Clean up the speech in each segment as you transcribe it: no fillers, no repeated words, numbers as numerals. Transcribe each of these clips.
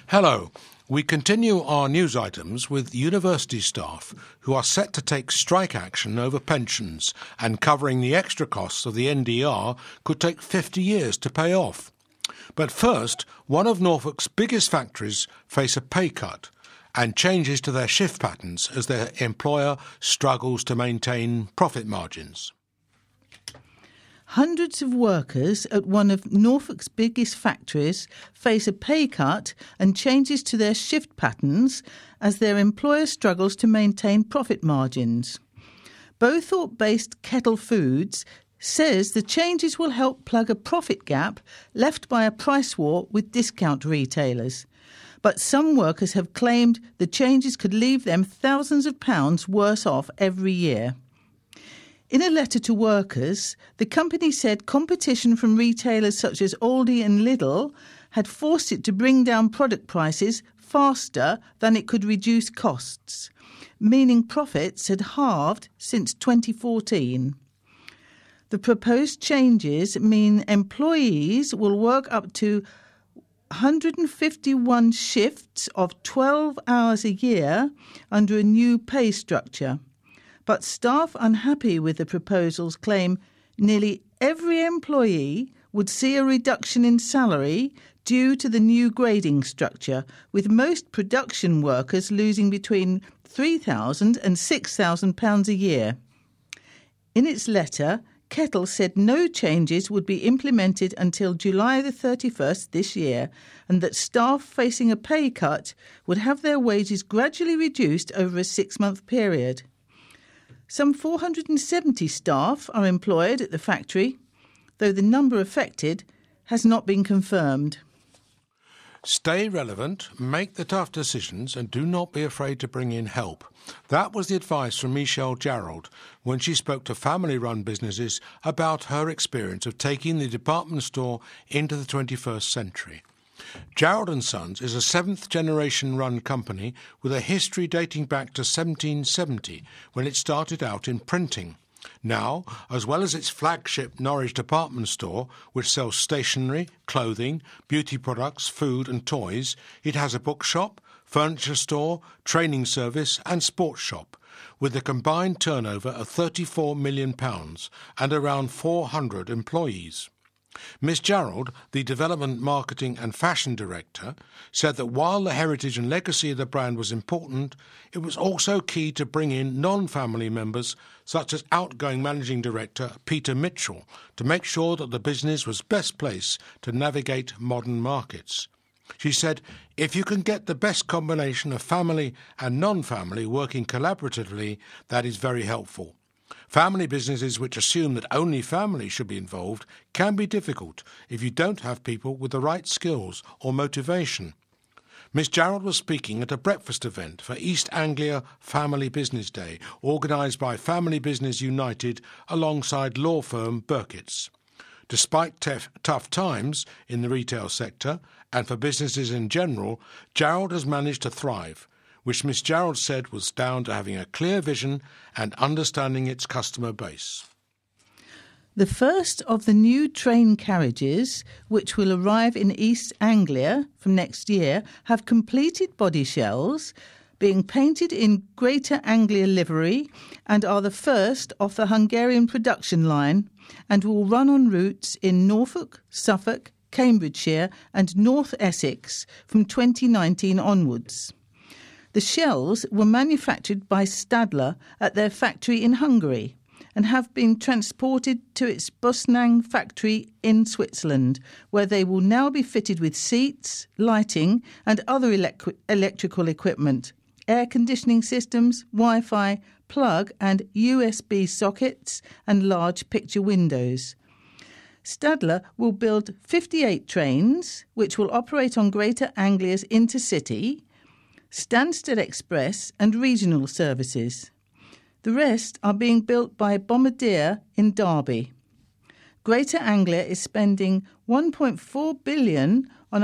Hello. We continue our news items with university staff who are set to take strike action over pensions, and covering the extra costs of the NDR could take 50 years to pay off. But first, one of Norfolk's biggest factories face a pay cut and changes to their shift patterns as their employer struggles to maintain profit margins. Hundreds of workers at one of Norfolk's biggest factories face a pay cut and changes to their shift patterns as their employer struggles to maintain profit margins. Bowthorpe-based Kettle Foods says the changes will help plug a profit gap left by a price war with discount retailers. But some workers have claimed the changes could leave them thousands of pounds worse off every year. In a letter to workers, the company said competition from retailers such as Aldi and Lidl had forced it to bring down product prices faster than it could reduce costs, meaning profits had halved since 2014. The proposed changes mean employees will work up to 151 shifts of 12 hours a year under a new pay structure. But staff unhappy with the proposals claim nearly every employee would see a reduction in salary due to the new grading structure, with most production workers losing between £3,000 and £6,000 a year. In its letter, Kettle said no changes would be implemented until July the 31st this year, and that staff facing a pay cut would have their wages gradually reduced over a 6-month period. Some 470 staff are employed at the factory, though the number affected has not been confirmed. Stay relevant, make the tough decisions, and do not be afraid to bring in help. That was the advice from Michelle Gerald when she spoke to family-run businesses about her experience of taking the department store into the 21st century. Gerald & Sons is a 7th-generation run company with a history dating back to 1770, when it started out in printing. Now, as well as its flagship Norwich department store, which sells stationery, clothing, beauty products, food and toys, it has a bookshop, furniture store, training service and sports shop, with a combined turnover of £34 million and around 400 employees. Miss Gerald, the Development, Marketing and Fashion Director, said that while the heritage and legacy of the brand was important, it was also key to bring in non-family members, such as outgoing Managing Director Peter Mitchell, to make sure that the business was best placed to navigate modern markets. She said, if you can get the best combination of family and non-family working collaboratively, that is very helpful. Family businesses which assume that only family should be involved can be difficult if you don't have people with the right skills or motivation. Miss Gerald was speaking at a breakfast event for East Anglia Family Business Day, organised by Family Business United alongside law firm Burkitt's. Despite tough times in the retail sector and for businesses in general, Gerald has managed to thrive, which Miss Gerald said was down to having a clear vision and understanding its customer base. The first of the new train carriages, which will arrive in East Anglia from next year, have completed body shells, being painted in Greater Anglia livery, and are the first off the Hungarian production line, and will run on routes in Norfolk, Suffolk, Cambridgeshire and North Essex from 2019 onwards. The shells were manufactured by Stadler at their factory in Hungary and have been transported to its Bussnang factory in Switzerland, where they will now be fitted with seats, lighting and other electrical equipment, air conditioning systems, Wi-Fi, plug and USB sockets and large picture windows. Stadler will build 58 trains, which will operate on Greater Anglia's Intercity, Stansted Express and regional services. The rest are being built by Bombardier in Derby. Greater Anglia is spending £1.4 billion on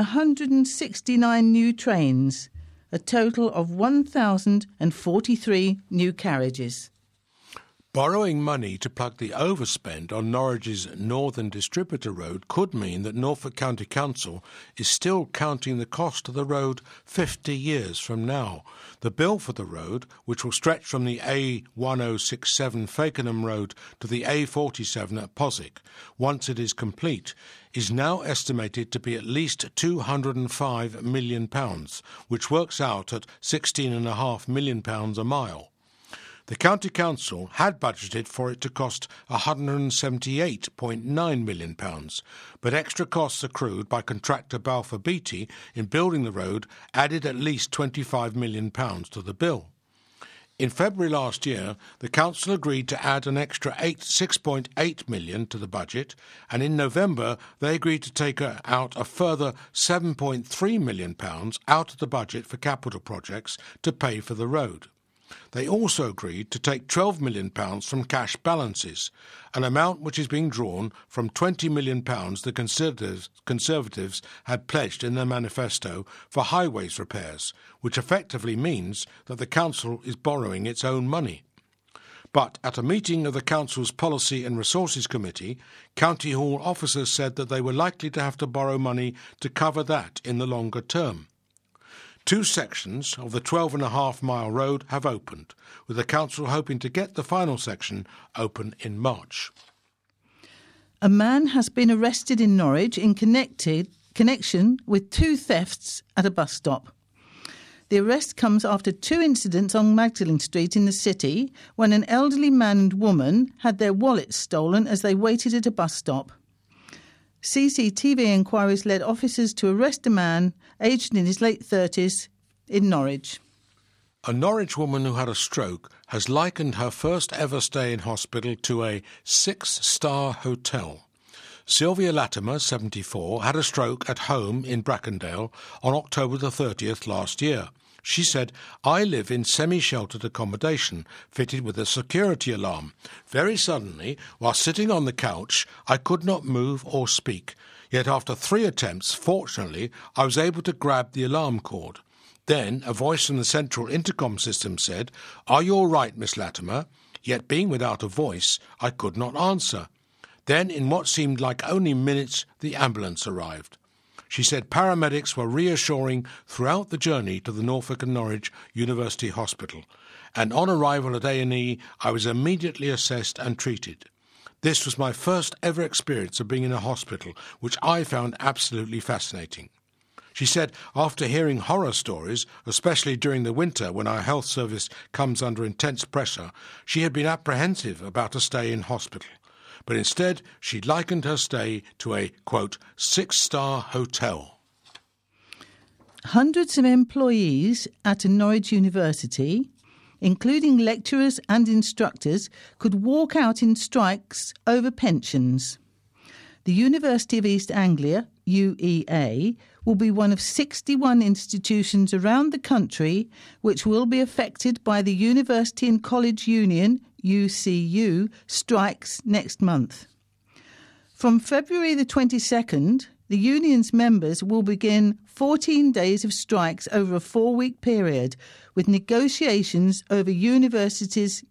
169 new trains, a total of 1,043 new carriages. Borrowing money to plug the overspend on Norwich's Northern Distributor Road could mean that Norfolk County Council is still counting the cost of the road 50 years from now. The bill for the road, which will stretch from the A1067 Fakenham Road to the A47 at Poswick, once it is complete, is now estimated to be at least £205 million, which works out at £16.5 million a mile. The County Council had budgeted for it to cost £178.9 million, but extra costs accrued by contractor Balfour Beatty in building the road added at least £25 million to the bill. In February last year, the Council agreed to add an extra £6.8 million to the budget, and in November they agreed to take out a further £7.3 million out of the budget for capital projects to pay for the road. They also agreed to take £12 million from cash balances, an amount which is being drawn from £20 million the Conservatives had pledged in their manifesto for highways repairs, which effectively means that the Council is borrowing its own money. But at a meeting of the Council's Policy and Resources Committee, County Hall officers said that they were likely to have to borrow money to cover that in the longer term. 2 sections of the 12.5-mile road have opened, with the Council hoping to get the final section open in March. A man has been arrested in Norwich in connection with 2 thefts at a bus stop. The arrest comes after 2 incidents on Magdalen Street in the city when an elderly man and woman had their wallets stolen as they waited at a bus stop. CCTV inquiries led officers to arrest a man aged in his late 30s in Norwich. A Norwich woman who had a stroke has likened her first ever stay in hospital to a 6-star hotel. Sylvia Latimer, 74, had a stroke at home in Brackendale on October the 30th last year. She said, "I live in semi-sheltered accommodation, fitted with a security alarm. Very suddenly, while sitting on the couch, I could not move or speak. Yet after 3 attempts, fortunately, I was able to grab the alarm cord. Then a voice from the central intercom system said, 'Are you all right, Miss Latimer?' Yet being without a voice, I could not answer. Then, in what seemed like only minutes, the ambulance arrived." She said paramedics were reassuring throughout the journey to the Norfolk and Norwich University Hospital, and on arrival at A&E, I was immediately assessed and treated. This was my first ever experience of being in a hospital, which I found absolutely fascinating. She said after hearing horror stories, especially during the winter when our health service comes under intense pressure, she had been apprehensive about a stay in hospital. But instead, she likened her stay to a, quote, 6-star hotel. Hundreds of employees at a Norwich University, including lecturers and instructors, could walk out in strikes over pensions. The University of East Anglia, UEA, will be one of 61 institutions around the country which will be affected by the University and College Union, UCU, strikes next month. From February the 22nd, the union's members will begin 14 days of strikes over a 4-week period, with negotiations over universities'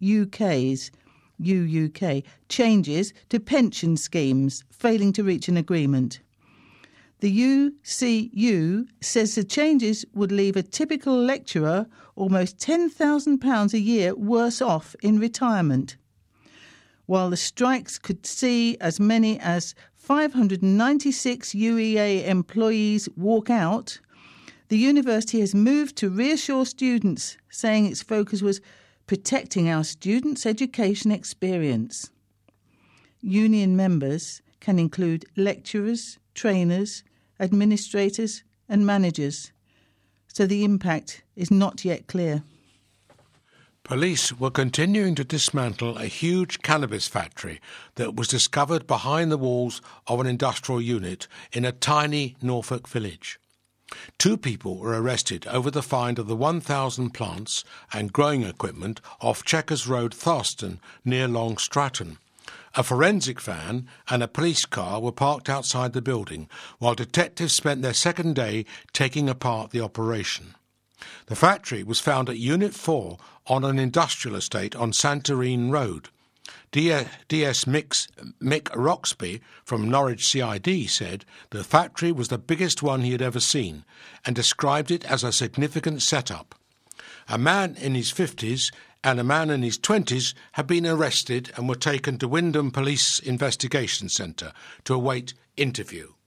UUK changes to pension schemes, failing to reach an agreement. The UCU says the changes would leave a typical lecturer almost £10,000 a year worse off in retirement. While the strikes could see as many as 596 UEA employees walk out, the university has moved to reassure students, saying its focus was protecting our students' education experience. Union members can include lecturers, trainers, administrators and managers, so the impact is not yet clear. Police were continuing to dismantle a huge cannabis factory that was discovered behind the walls of an industrial unit in a tiny Norfolk village. 2 people were arrested over the find of the 1,000 plants and growing equipment off Chequers Road, Tharston, near Long Stratton. A forensic van and a police car were parked outside the building, while detectives spent their second day taking apart the operation. The factory was found at Unit 4 on an industrial estate on Santorin Road. DS Mick Roxby from Norwich CID said the factory was the biggest one he had ever seen and described it as a significant setup. A man in his 50s and a man in his 20s had been arrested and were taken to Wyndham Police Investigation Centre to await interview.